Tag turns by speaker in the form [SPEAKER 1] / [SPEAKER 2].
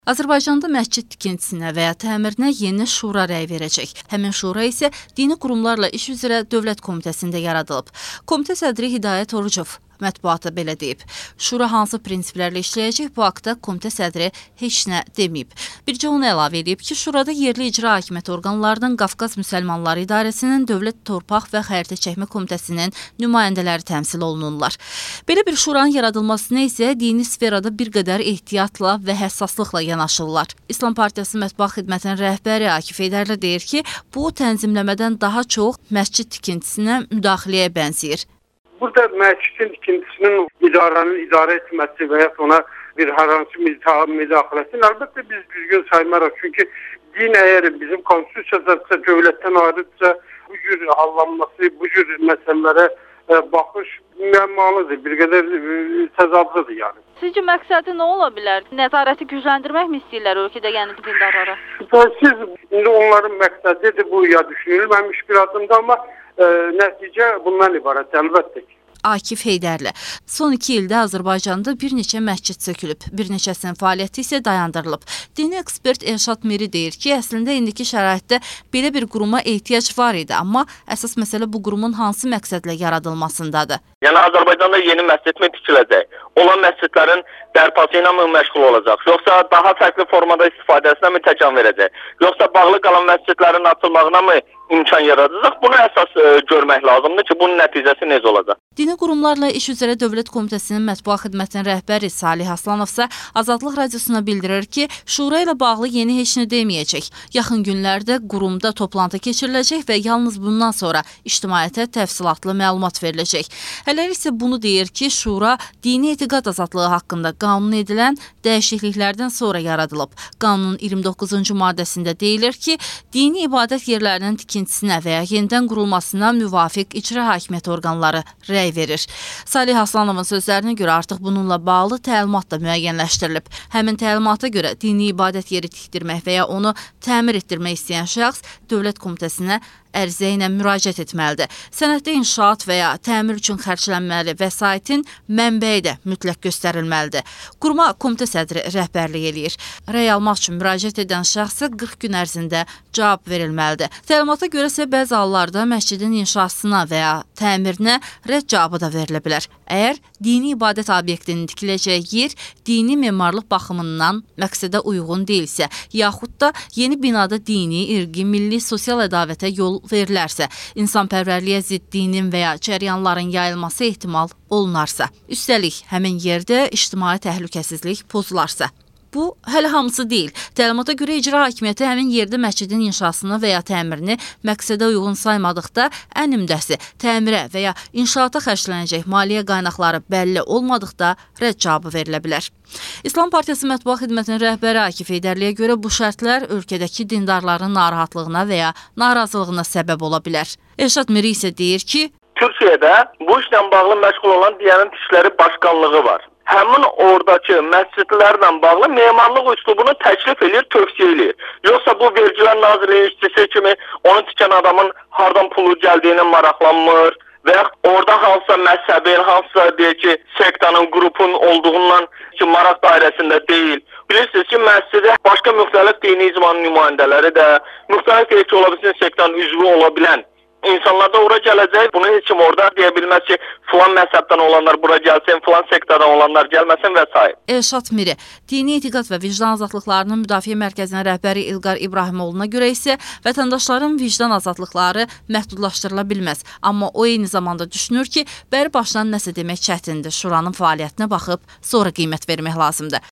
[SPEAKER 1] Azərbaycanda məscid tikintisinə və ya təmirinə yeni şura rəy verəcək. Həmin şura isə dini qurumlarla iş üzrə Dövlət Komitəsində yaradılıb. Komitə sədri Hidayət Orucov mətbuata belə deyib. Şura hansı prinsiplərlə işləyəcək, bu haqda komitə sədri heç nə deməyib. Bircə onu əlavə edib ki, şurada yerli icra hakimiyyət orqanlarının Qafqaz Müsəlmanları İdarəsinin Dövlət Torpaq və Xəritə Çəkmə Komitəsinin nümayəndələri təmsil olunurlar. Belə bir şuranın yaradılmasına isə dini sferada bir qədər ehtiyatla və həssaslıqla yanaşırlar. İslam Partiyası Mətbuat Xidmətinin rəhbəri Akif Heydərli deyir ki, bu tənzimləmədən daha çox məscid tikintisinə müdaxiləyə bənzəyir.
[SPEAKER 2] Burada məscidin tikintisinin idarənin idarə etməsi və ya ona bir hər hansı müdaxiləsini əlbəttə biz düzgün saymarıq. Çünki din əgər bizim konstitusiyadırsa, dövlətdən ayrıdırsa, bu cür hallanması, bu cür məsələlərə baxış müəmmalıdır, bir qədər təzadlıdır yəni.
[SPEAKER 3] Sizcə məqsədi nə ola bilər? Nəzarəti gücləndirmək mi istəyirlər ölkədə, yəni dindarlara?
[SPEAKER 2] Şübhəsiz, indi onların məqsədidir bu ya düşünülməmiş bir adımda, amma nəticə bundan ibarət əlbəttə ki.
[SPEAKER 1] Akif Heydərli. Son 2 ildə Azərbaycanda bir neçə məscid sökülüb, bir neçəsinin fəaliyyəti isə dayandırılıb. Dini ekspert Elşad Miri deyir ki, əslində indiki şəraitdə belə bir quruma ehtiyac var idi, amma əsas məsələ bu qurumun hansı məqsədlə yaradılmasındadır.
[SPEAKER 4] Yəni Azərbaycanda yeni məscid mi tikiləcək? Olan məscidlərin bərpası ilə mi məşğul olacaq? Yoxsa daha fərqli formada istifadəsinə mi təkan verəcək? Yoxsa bağlı qalan məscidlərin açılmağına mı imkan yaradacaq? Bunu əsas görmək lazımdır ki, bunun nəticəsi necə olacaq?
[SPEAKER 1] Dini qurumlarla iş üzrə Dövlət Komitəsinin Mətbuat Xidmətinin rəhbəri Salih Aslanov isə Azadlıq Radiosuna bildirir ki, şura ilə bağlı yeni heç nə deməyəcək. Yaxın günlərdə qurumda toplantı keçiriləcək və yalnız bundan sonra ictimaiyyətə təfsilatlı məlumat veriləcək. Hələlik isə bunu deyir ki, şura dini etiqad azadlığı haqqında qanun edilən dəyişikliklərdən sonra yaradılıb. Qanunun 29-cu maddəsində deyilir ki, dini ibadət yerlərinin tikintisinə və ya yenidən qurulmasına müvafiq icra hakimiyyət orqanları rəy verir. Salih Aslanovun sözlərinə görə artıq bununla bağlı təlimat da müəyyənləşdirilib. Həmin təlimata görə dini ibadət yeri tikdirmək və ya onu təmir etdirmək istəyən şəxs Dövlət Komitəsinə ərizə ilə müraciət etməlidir. Sənəddə inşaat və ya təmir üçün xərclənməli vəsaitin mənbəyi də mütləq göstərilməlidir. Quruma komitə sədri rəhbərlik eləyir. Rəy almaq üçün müraciət edən şəxsə 40 gün ərzində cavab verilməlidir. Təlimata görə isə bəzi hallarda məscidin inşasına və ya təmirinə rədd cavabı da verilə bilər. Əgər dini ibadət obyektinin tikiləcəyi yer dini memarlıq baxımından məqsədə uyğun deyilsə, yaxud da yeni binada dini, irqi, milli, sosial ədavətə yol verilərsə, insanpərvərliyə zidd dinin və ya cəryanların yayılması ehtimal olunarsa, üstəlik həmin yerdə ictimai təhlükəsizlik pozularsa. Bu, hələ hamısı deyil. Təlimata görə icra hakimiyyəti həmin yerdə məscidin inşasını və ya təmirini məqsədə uyğun saymadıqda ən ümdəsi təmirə və ya inşaata xərclənəcək maliyyə qaynaqları bəlli olmadıqda rədd cavabı verilə bilər. İslam Partiyası Mətbuat Xidmətinin rəhbəri Akif Heydərliyə görə bu şərtlər ölkədəki dindarların narahatlığına və ya narazılığına səbəb ola bilər. Elşad Miri isə deyir ki,
[SPEAKER 4] Türkiyədə bu işlə bağlı məşğul olan Diyanət İşləri Başqanlığı var. Həmin oradakı məscidlərlə bağlı memarlıq üslubunu təklif edir, tövsiyə edir. Yoxsa bu Vergilər Nazirliyi işçisi kimi onu tikən adamın hardan pulu gəldiyini maraqlanmır və ya orada hansısa məzhəbin, hansısa deyək ki, sektanın, qrupun olduğundan ki, maraq dairəsində deyil. Bilirsiniz ki, məscidi başqa müxtəlif dini icmanın nümayəndələri də, müxtəlif deyək ki, ola bilsin sektanın üzvü ola bilən İnsanlar da ora gələcək, bunu heç kim orada deyə bilməz ki, filan məzhəbdən olanlar bura gəlsin, filan sektadan olanlar gəlməsin və s.
[SPEAKER 1] Elşad Miri, Dini Etiqad və Vicdan Azadlıqlarının Müdafiə Mərkəzinin rəhbəri İlqar İbrahimoğlu'na görə isə vətəndaşların vicdan azadlıqları məhdudlaşdırıla bilməz. Amma o eyni zamanda düşünür ki, bəri başdan nəsə demək çətindir, şuranın fəaliyyətinə baxıb sonra qiymət vermək lazımdır.